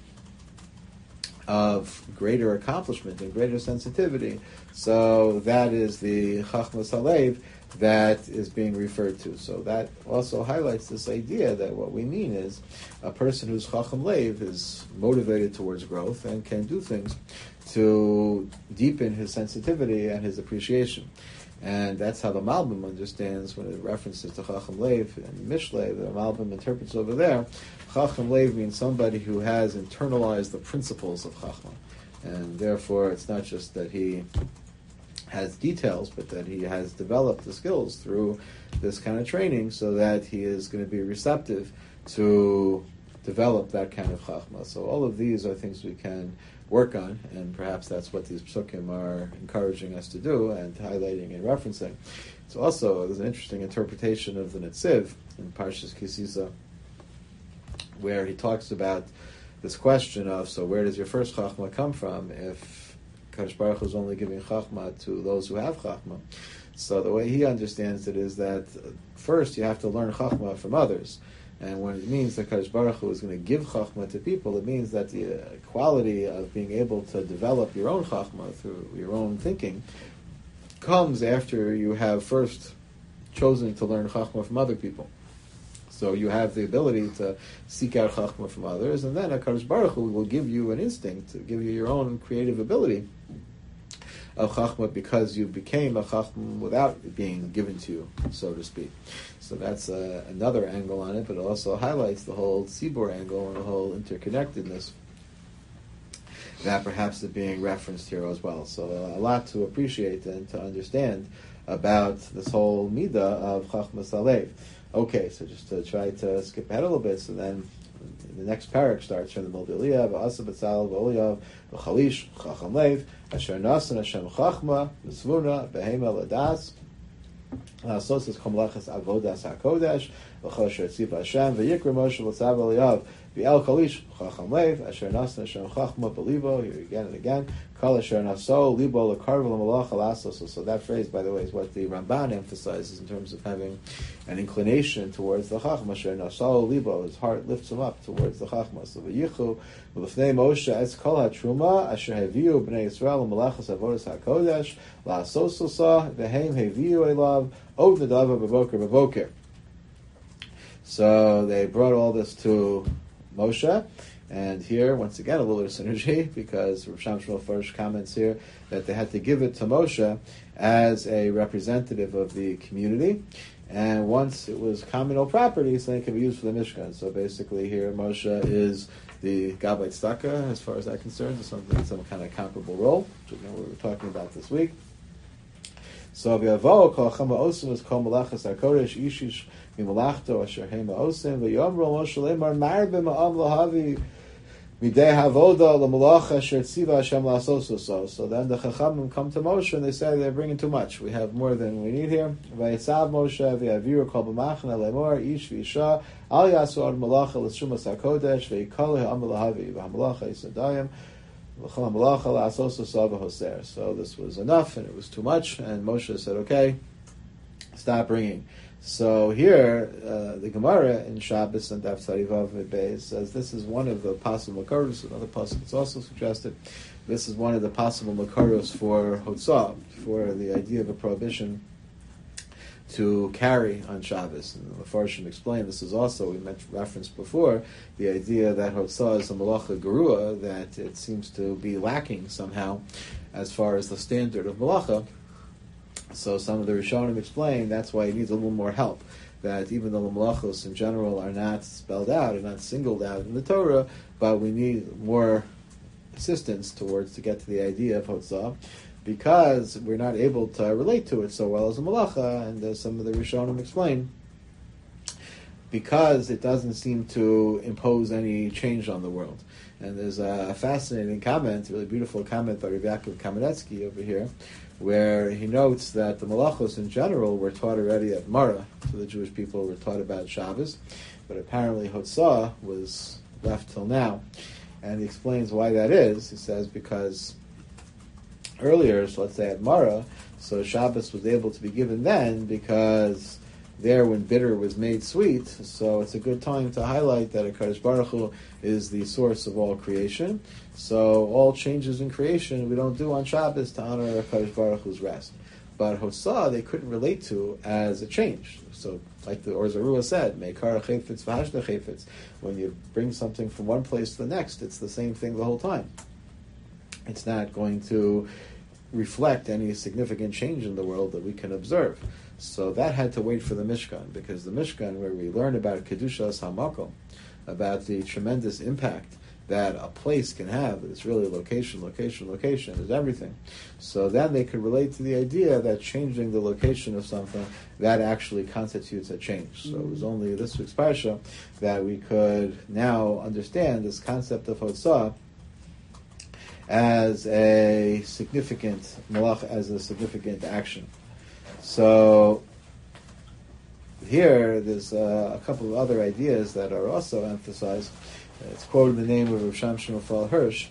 of greater accomplishment and greater sensitivity. So that is the Chachmas Halev that is being referred to. So that also highlights this idea that what we mean is a person who's Chacham Lev is motivated towards growth and can do things to deepen his sensitivity and his appreciation. And that's how the Malbim understands when it references to Chacham Lev and Mishle. The Malbim interprets over there, Chacham Lev means somebody who has internalized the principles of Chachma. And therefore it's not just that he has details, but that he has developed the skills through this kind of training so that he is going to be receptive to develop that kind of Chachma. So all of these are things we can work on, and perhaps that's what these psukim are encouraging us to do and highlighting and referencing. It's also, there's an interesting interpretation of the Netziv in Parshas Kisisa, where he talks about this question of, so where does your first Chachma come from if Kadosh Baruch Hu is only giving Chachma to those who have Chachma? So the way he understands it is that first you have to learn Chachma from others. And when it means that Kadosh Baruch Hu is going to give Chachma to people, it means that the uh, quality of being able to develop your own Chachma through your own thinking comes after you have first chosen to learn Chachma from other people. So you have the ability to seek out Chachma from others, and then HaKadosh Baruch Hu will give you an instinct, to give you your own creative ability of Chachma because you became a Chachma without it being given to you, so to speak. So that's uh, another angle on it, but it also highlights the whole Tzibur angle and the whole interconnectedness that perhaps is being referenced here as well. So uh, a lot to appreciate and to understand about this whole midah of Chachmas Halev. Okay, so just to try to skip ahead a little bit, so then the next parak starts from the Mobiliyah, V'asa B'tzal, V'oliyav, V'chalish, Chacham Lev, Asher Nasan Hashem Chachma, V'svuna, Behema Ladas, Sosis Komlachas Avodas HaKodesh, V'chosher Tziv Hashem, V'yikra Moshe V'tzav Oliyav, V'el Kalish, Chacham Lev, Asher Nasan Hashem Chachma, B'libo, here again and again, Kal Asher Naso, Libo, L'karv L'malach Alasos. So that phrase, by the way, is what the Ramban emphasizes in terms of having an inclination towards the Chachma. Asher Naso, Libo, his heart lifts him up towards the Chachma. So V'yichu, V'lefnei Moshe, Es Kol HaTruma, Asher Heviu, B'nei Yisrael, L'malachas Avodas HaKodesh, La'asososa, V'heim Heviu Elav, Od Nadava B'boker B'boker. So they brought all this to Moshe, and here, once again, a little synergy, because Rav Sham Shmuel Farsh comments here that they had to give it to Moshe as a representative of the community, and once it was communal property, so it could be used for the Mishkan. So basically here, Moshe is the Gabbai Tzedakah, as far as that concerns, or something, some kind of comparable role, which again we were talking about this week. So v'yavo kol chama osim is kol malachas hakodesh ishish mimalachto asher hema osim v'yomro Moshe lemar mar b'ma'am lahavi midei havoda l'malach asher tziva Hashem la'asososo. So then the Chachamim come to Moshe and they say they're bringing too much. We have more than we need here. V'yitzav Moshe v'yaviru kol b'machna lemor ish v'isha al yasu ad malacha l'shumas hakodesh v'yikol ha'am lahavi v'hamalacha yisadayim. So this was enough, and it was too much, and Moshe said, okay, stop bringing. So here, uh, the Gemara in Shabbos and Daf Tzadivav Beis says this is one of the possible makaros. Another pasuk is also suggested. This is one of the possible makaros for Hotzah, for the idea of a prohibition to carry on Shabbos. And the Farshim explained this is also, we mentioned, referenced before, the idea that Hotzah is a malacha gerua, that it seems to be lacking somehow as far as the standard of malacha. So some of the Rishonim explain that's why it needs a little more help. That even though the malachos in general are not spelled out and not singled out in the Torah, but we need more assistance towards to get to the idea of Hotzah, because we're not able to relate to it so well as a malacha, and as some of the Rishonim explain, because it doesn't seem to impose any change on the world. And there's a fascinating comment, a really beautiful comment by Rav Yaakov Kamenetsky over here, where he notes that the malachos in general were taught already at Mara, so the Jewish people were taught about Shabbos, but apparently Hotzah was left till now. And he explains why that is. He says because earlier, so let's say at Mara, so Shabbos was able to be given then because there when bitter was made sweet, so it's a good time to highlight that HaKadosh Baruch Hu is the source of all creation. So all changes in creation we don't do on Shabbos to honor HaKadosh Baruch Hu's rest. But Hotzah they couldn't relate to as a change. So like the Or Zarua said, Meikara Chayfetz V'Hashna Chayfetz. When you bring something from one place to the next, it's the same thing the whole time. It's not going to reflect any significant change in the world that we can observe. So that had to wait for the Mishkan, because the Mishkan, where we learn about Kedushas HaMakom, about the tremendous impact that a place can have, it's really location, location, location, is everything. So then they could relate to the idea that changing the location of something, that actually constitutes a change. So it was only this week's Parsha that we could now understand this concept of Hotzah as a significant malach, as a significant action. So here, there's uh, a couple of other ideas that are also emphasized. It's quoted in the name of Rav Shamshon Raphael Hirsch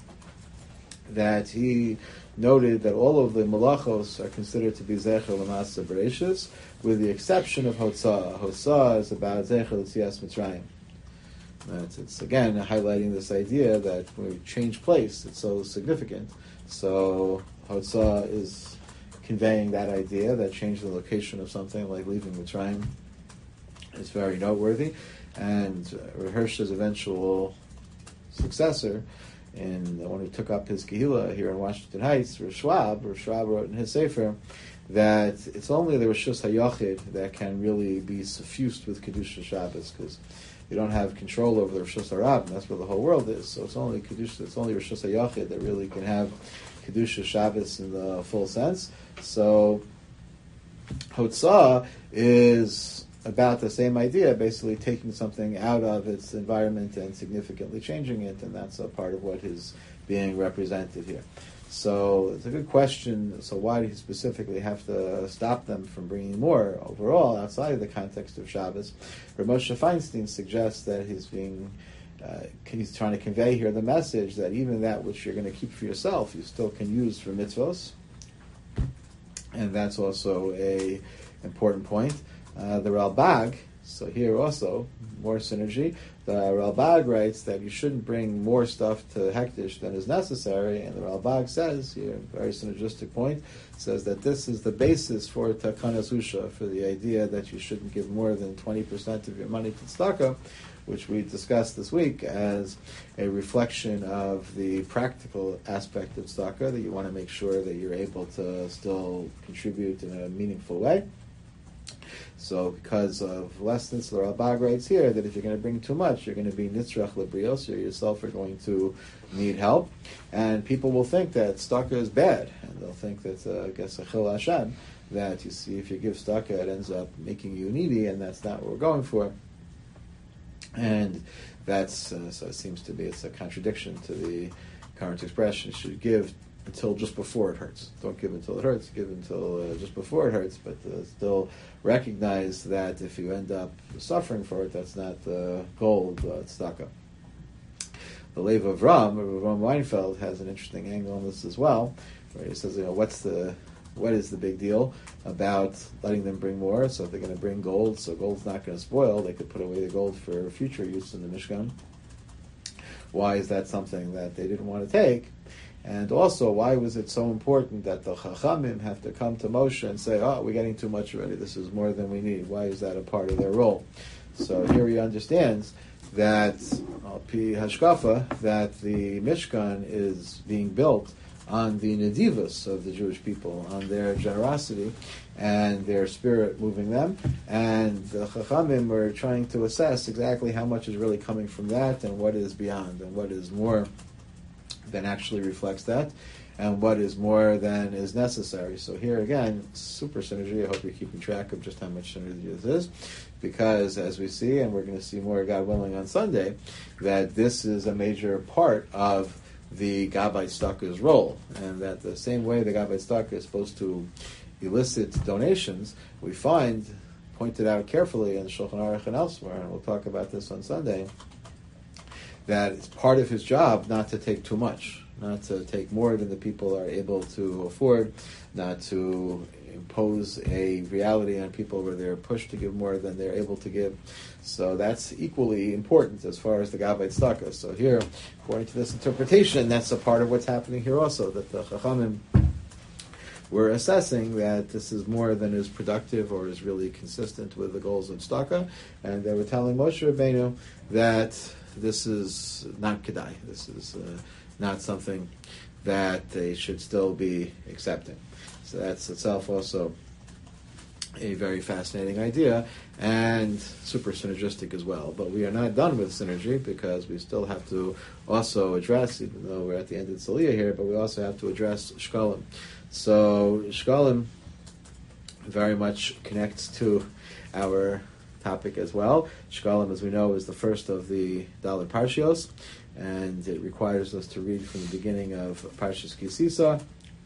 that he noted that all of the malachos are considered to be zecher l'maaseh bereishis, with the exception of Hotzah. Hotzah is about zecher l'tzias Mitzrayim. It's, it's again highlighting this idea that when we change place, it's so significant. So Hotzah is conveying that idea that changing the location of something like leaving Mitzrayim is very noteworthy. And uh, Hirsch's eventual successor, and the one who took up his Kehillah here in Washington Heights, Rav Schwab, Rav Schwab wrote in his Sefer that it's only the Rishus HaYachid that can really be suffused with Kedusha Shabbos, because you don't have control over the Rishus HaRab, and that's where the whole world is. So it's only Kedusha, it's only Rishus HaYachid that really can have Kedusha Shabbos in the full sense. So Hotzah is about the same idea, basically taking something out of its environment and significantly changing it, and that's a part of what is being represented here. So it's a good question. So why do you specifically have to stop them from bringing more overall outside of the context of Shabbos? Rav Moshe Feinstein suggests that he's being uh, he's trying to convey here the message that even that which you're going to keep for yourself, you still can use for mitzvos, and that's also a important point. Uh, the Ralbag, so here also, more synergy. The Ralbag writes that you shouldn't bring more stuff to Hektish than is necessary, and the Ralbag says, here, a very synergistic point, says that this is the basis for Takanas Usha, for the idea that you shouldn't give more than twenty percent of your money to tzedakah, which we discussed this week as a reflection of the practical aspect of tzedakah, that you want to make sure that you're able to still contribute in a meaningful way. So because of lessons, the Ralbag writes here that if you're going to bring too much, you're going to be nitzrach lebrios, you yourself are going to need help. And people will think that tzedakah is bad, and they'll think that, uh, I guess, a chil Hashem, that you see if you give tzedakah, it ends up making you needy, and that's not what we're going for. And that's, uh, so it seems to be, it's a contradiction to the current expression. You should give until just before it hurts. Don't give until it hurts, give until uh, just before it hurts, but uh, still recognize that if you end up suffering for it, that's not the goal of uh, tzedakah. The Lev of Ram, Ram Weinfeld, has an interesting angle on this as well, where he says, you know, what's the, what is the big deal about letting them bring more? So if they're going to bring gold, so gold's not going to spoil, they could put away the gold for future use in the Mishkan. Why is that something that they didn't want to take? And also, why was it so important that the Chachamim have to come to Moshe and say, oh, we're getting too much already, this is more than we need? Why is that a part of their role? So here he understands that, Al Pi Hashkafa, that the Mishkan is being built on the Nedivus of the Jewish people, on their generosity and their spirit moving them. And the Chachamim are trying to assess exactly how much is really coming from that and what is beyond and what is more than actually reflects that. and what is more than is necessary. So here again, super synergy. I hope you're keeping track of just how much synergy this is, because as we see, and we're going to see more, God willing, on Sunday, that this is a major part of the Gabbai Tzedakah's role, and that the same way the Gabbai Tzedakah is supposed to elicit donations, we find, pointed out carefully in Shulchan Aruch and elsewhere, and we'll talk about this on Sunday, that it's part of his job not to take too much, not to take more than the people are able to afford, not to impose a reality on people where they're pushed to give more than they're able to give. So that's equally important as far as the Gabbai Tzedakah. So here, according to this interpretation, that's a part of what's happening here also, that the Chachamim were assessing that this is more than is productive or is really consistent with the goals of tzedakah, and they were telling Moshe Rabbeinu that this is not kedai, this is uh, not something that they should still be accepting. So that's itself also a very fascinating idea, and super synergistic as well. But we are not done with synergy, because we still have to also address, even though we're at the end of Tzaliyah here, but we also have to address Shkalim. So Shkalim very much connects to our topic as well. Shkalim, as we know, is the first of the Dalet Parshios, and it requires us to read from the beginning of Parshas Ki Sisa.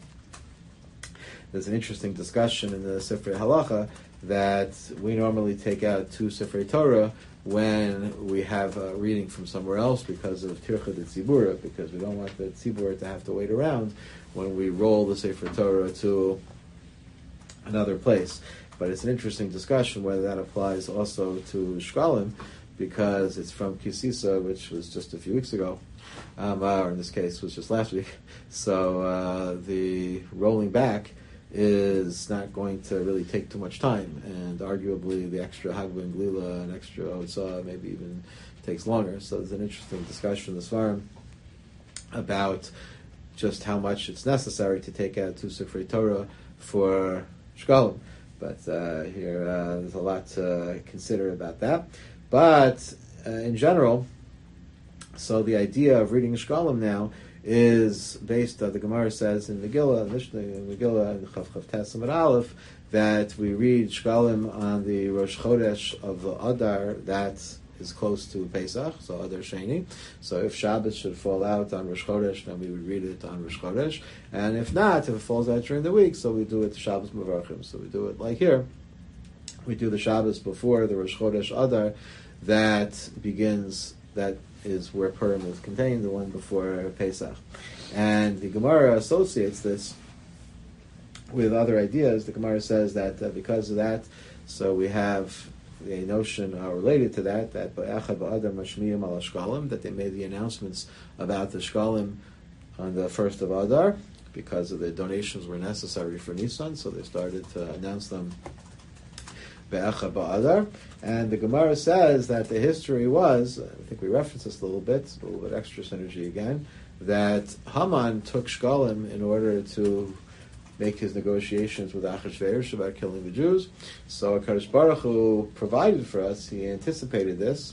There's an interesting discussion in the Sifrei Halacha that we normally take out two Sifrei Torah when we have a reading from somewhere else because of Tircha de Tzibura, because we don't want the Tzibura to have to wait around when we roll the Sefer Torah to another place. But it's an interesting discussion whether that applies also to Shkalim, because it's from Ki Sisa, which was just a few weeks ago, um, or in this case was just last week. So uh, the rolling back is not going to really take too much time, and arguably the extra Hagba and Glila and extra Otzah maybe even takes longer. So there's an interesting discussion this far about just how much it's necessary to take out two Sifrei Torah for Shkalim. But uh, here uh, there's a lot to consider about that. But uh, in general, so the idea of reading Shkalim now is based, uh, the Gemara says in Megillah, Mishnah in Megillah, in Chav Chav Tes Amud Aleph, that we read Shkalim on the Rosh Chodesh of the Adar, that is close to Pesach, so Adar Sheni. So if Shabbos should fall out on Rosh Chodesh, then we would read it on Rosh Chodesh. And if not, if it falls out during the week, so we do it Shabbos Mevarchim. So we do it like here. We do the Shabbos before the Rosh Chodesh Adar, that begins, that is where Purim is contained, the one before Pesach. And the Gemara associates this with other ideas. The Gemara says that uh, because of that, so we have a notion uh, related to that, that Ba'achad Ba'adar Mashmiyim Al Shkalim, that they made the announcements about the Shkalim on the first of Adar, because of the donations were necessary for Nisan, so they started to announce them Be'echa Ba'adar. And the Gemara says that the history was, I think we referenced this a little bit, a little bit extra synergy again, that Haman took Shkalim in order to make his negotiations with Achashverosh about killing the Jews. So HaKadosh Baruch Hu provided for us, he anticipated this,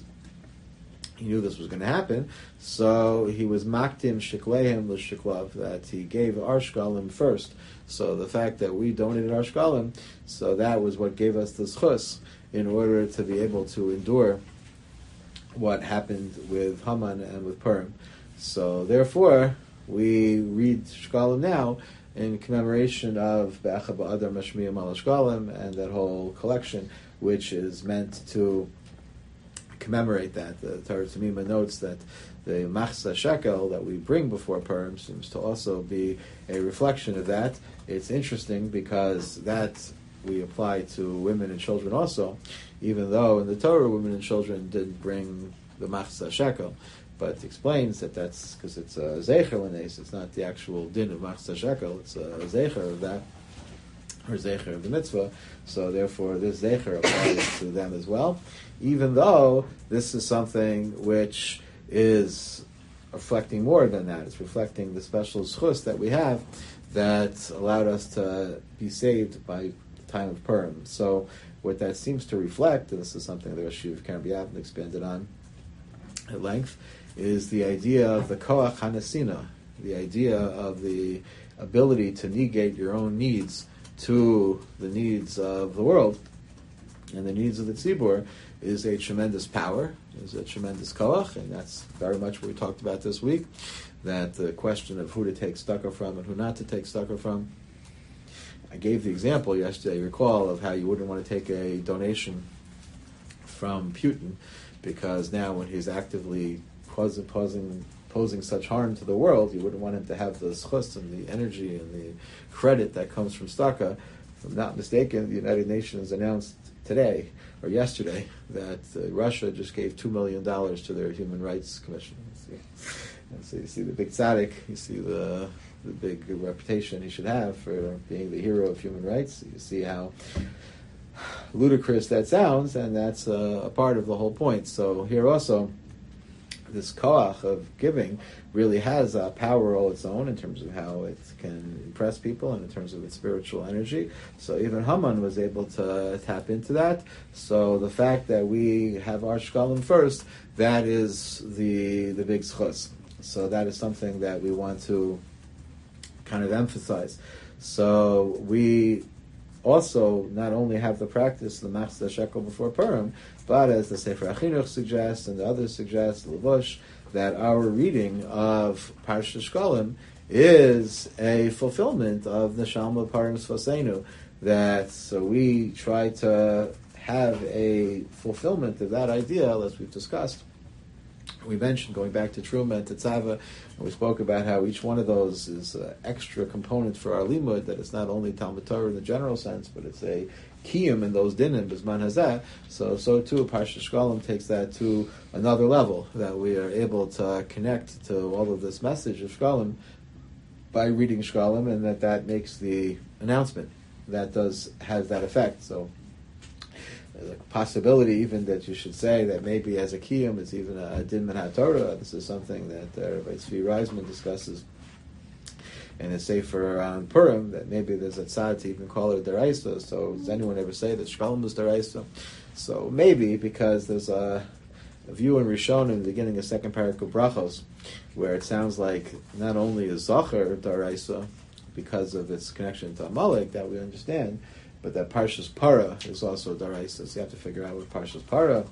he knew this was going to happen, so he was maktim shiklehem l'shiklav, that he gave our shkalim first. So the fact that we donated our shkalim, so that was what gave us the schus in order to be able to endure what happened with Haman and with Purim. So therefore, we read shkalim now in commemoration of Be'echa Ba'adar Mashmiyim Al Shkalim and that whole collection, which is meant to commemorate that. The Torah Tamima notes that the Machzah Shekel that we bring before Purim seems to also be a reflection of that. It's interesting because that we apply to women and children also, even though in the Torah women and children didn't bring the Machzah Shekel. But explains that that's because it's a Zecher L'Nes, it's not the actual din of Machzah Shekel, it's a Zecher of that, or Zecher of the mitzvah, so therefore this Zecher applies to them as well, even though this is something which is reflecting more than that. It's reflecting the special zchus that we have that allowed us to be saved by the time of Purim. So what that seems to reflect, and this is something that Rashi of Karen B'Yavin expanded on at length, is the idea of the koach hanasina, the idea of the ability to negate your own needs to the needs of the world and the needs of the tzibur is a tremendous power, is a tremendous koach, and that's very much what we talked about this week, that the question of who to take tzedakah from and who not to take tzedakah from. I gave the example yesterday, recall, of how you wouldn't want to take a donation from Putin because now when he's actively posing, posing, posing such harm to the world, you wouldn't want him to have the schus and the energy and the credit that comes from tzedakah. If I'm not mistaken, the United Nations announced today or yesterday that uh, Russia just gave two million dollars to their Human Rights Commission. See? And so you see the big tzaddik, you see the the big reputation he should have for being the hero of human rights. You see how ludicrous that sounds, and that's a, a part of the whole point. So here also, this koach of giving really has a power all its own in terms of how it can impress people and in terms of its spiritual energy. So even Haman was able to tap into that. So the fact that we have our shkalim first, that is the the big schus. So that is something that we want to kind of emphasize. So we also not only have the practice the machzah shekel before Purim, but as the Sefer HaChinuch suggests and the others suggest, Levush, that our reading of Parshas Shkalim is a fulfillment of Neshalma Parim Sfosenu. That so we try to have a fulfillment of that ideal, as we've discussed. We mentioned going back to Truma and Tetzava, and we spoke about how each one of those is an extra component for our limud, that it's not only Talmud Torah in the general sense, but it's a kiyum in those dinim, bisman hazeh. So, so too, Parshas Shkalim takes that to another level, that we are able to connect to all of this message of Shkalim by reading Shkalim, and that that makes the announcement. That does has that effect. So there's a possibility even that you should say that maybe as a kiyum it's even a din min haTorah. This is something that uh, Rabbi Tzvi Reisman discusses in his sefer on Purim, that maybe there's a tzad to even call it deraisa. So does anyone ever say that Shkalim is deraisa? So maybe because there's a, a view in Rishon in the beginning of second parak of Brachos, where it sounds like not only is Zachar deraisa because of its connection to Amalek that we understand, but that Parshas Para is also daraisa. So you have to figure out what Parshas Para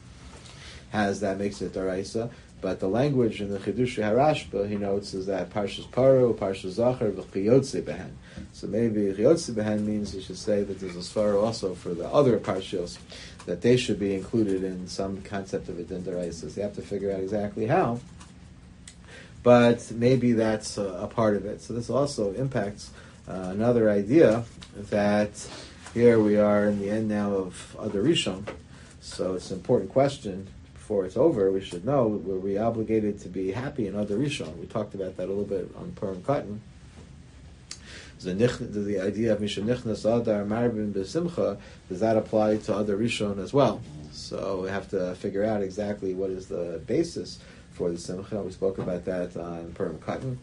has that makes it daraisa. But the language in the Chidush HaRashba, he notes, is that Parshas Para, Parshas Zachar, v'chiyotze behen. So maybe chiyotze behen means you should say that there's a svara also for the other Parshios, that they should be included in some concept of a din daraisa. So you have to figure out exactly how. But maybe that's a, a part of it. So this also impacts uh, another idea that here we are in the end now of Adar Rishon. So it's an important question. Before it's over, we should know, were we obligated to be happy in Adar Rishon? We talked about that a little bit on Purim Katan. The, the idea of Misha Nichnas Adar Marbin B'Simcha, does that apply to Adar Rishon as well? So we have to figure out exactly what is the basis for the Simcha. We spoke about that on Purim Katan.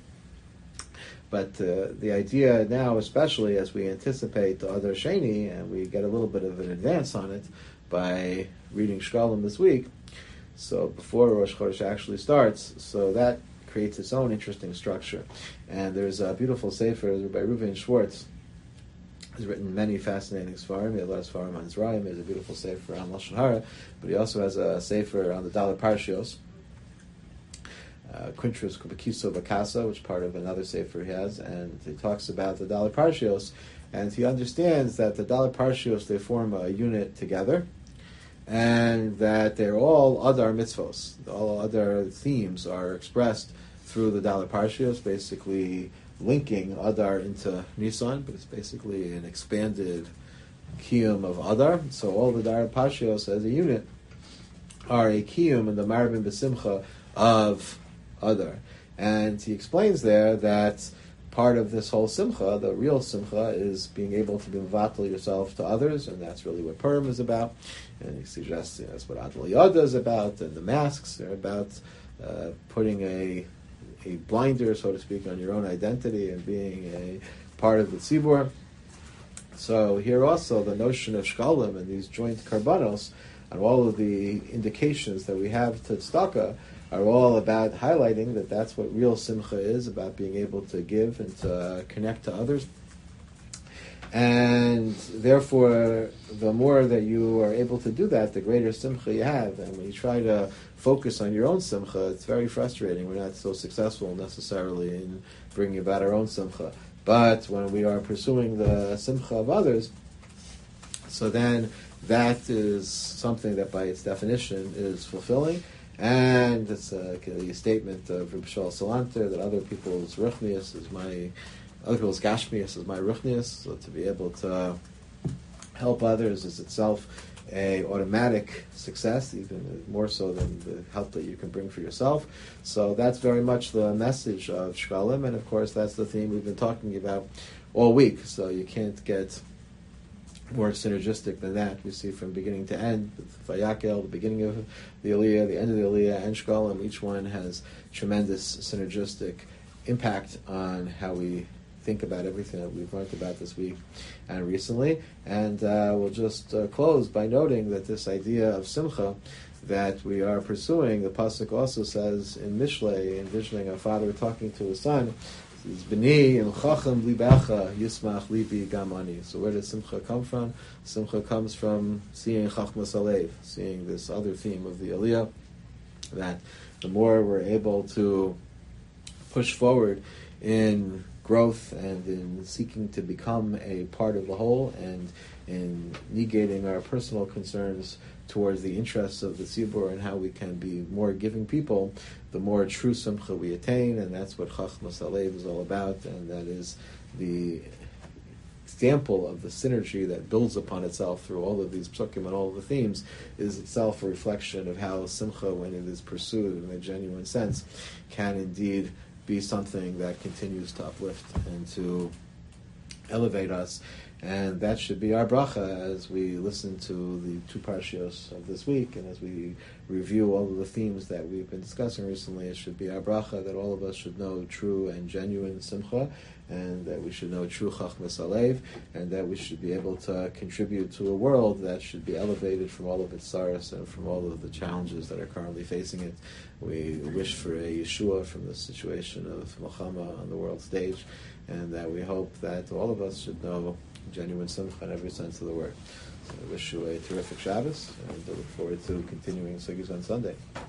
But uh, the idea now, especially as we anticipate the Adar Sheni, and we get a little bit of an advance on it by reading Shkalim this week, so before Rosh Chodesh actually starts, so that creates its own interesting structure. And there's a beautiful sefer by Reuven Schwartz. He's written many fascinating svarim. He has a lot of svarim on Zerayim. There's a beautiful sefer on Lashon Hara, but he also has a sefer on the Dalet Parshios. Uh, Quintros Kubakiso Bakasa, which is part of another sefer he has, and he talks about the Dalet Parshios, and he understands that the Dalet Parshios, they form a unit together, and that they're all Adar mitzvos. All other themes are expressed through the Dalet Parshios, basically linking Adar into Nisan, but it's basically an expanded kiyum of Adar. So all the Dalet Parshios as a unit are a kiyum in the Marbin B'Simcha of Adar. And he explains there that part of this whole simcha, the real simcha, is being able to be mevatel yourself to others, and that's really what Purim is about. And he suggests you know, that's what Adal Yada is about, and the masks are about uh, putting a a blinder, so to speak, on your own identity and being a part of the tzibur. So here also the notion of shkalim and these joint karbanos and all of the indications that we have to tzedakah are all about highlighting that that's what real simcha is, about being able to give and to connect to others. And therefore, the more that you are able to do that, the greater simcha you have. And when you try to focus on your own simcha, it's very frustrating. We're not so successful necessarily in bringing about our own simcha. But when we are pursuing the simcha of others, so then that is something that by its definition is fulfilling. And it's a, a statement of Reb Shaul Salanter that other people's ruchnius is my Other people's gashmius is my ruchnius, so to be able to help others is itself a automatic success, even more so than the help that you can bring for yourself. So that's very much the message of Shkalim, and of course that's the theme we've been talking about all week. So you can't get more synergistic than that. We see from beginning to end, Vayakel, the beginning of the Aliyah, the end of the Aliyah, and Shkalim, each one has tremendous synergistic impact on how we think about everything that we've learned about this week and recently. And uh, we'll just uh, close by noting that this idea of simcha that we are pursuing, the pasuk also says in Mishlei, envisioning a father talking to his son, says, B'ni im chacham libecha yismach libi gamani. So where does simcha come from? Simcha comes from seeing chachmas alev, seeing this other theme of the Aliyah, that the more we're able to push forward in growth and in seeking to become a part of the whole and in negating our personal concerns towards the interests of the tzibur and how we can be more giving people, the more true simcha we attain, and that's what Chachmas Alev is all about, and that is the example of the synergy that builds upon itself through all of these psukim and all of the themes, is itself a reflection of how simcha, when it is pursued in a genuine sense, can indeed be something that continues to uplift and to elevate us. And that should be our bracha as we listen to the two parshios of this week and as we review all of the themes that we've been discussing recently. It should be our bracha that all of us should know true and genuine simcha, and that we should know true chachmas alev, and that we should be able to contribute to a world that should be elevated from all of its sorrows and from all of the challenges that are currently facing it. We wish for a Yeshua from the situation of Milchama on the world stage, and that we hope that all of us should know genuine simcha in every sense of the word. So I wish you a terrific Shabbos, and I look forward to continuing Sugis on Sunday.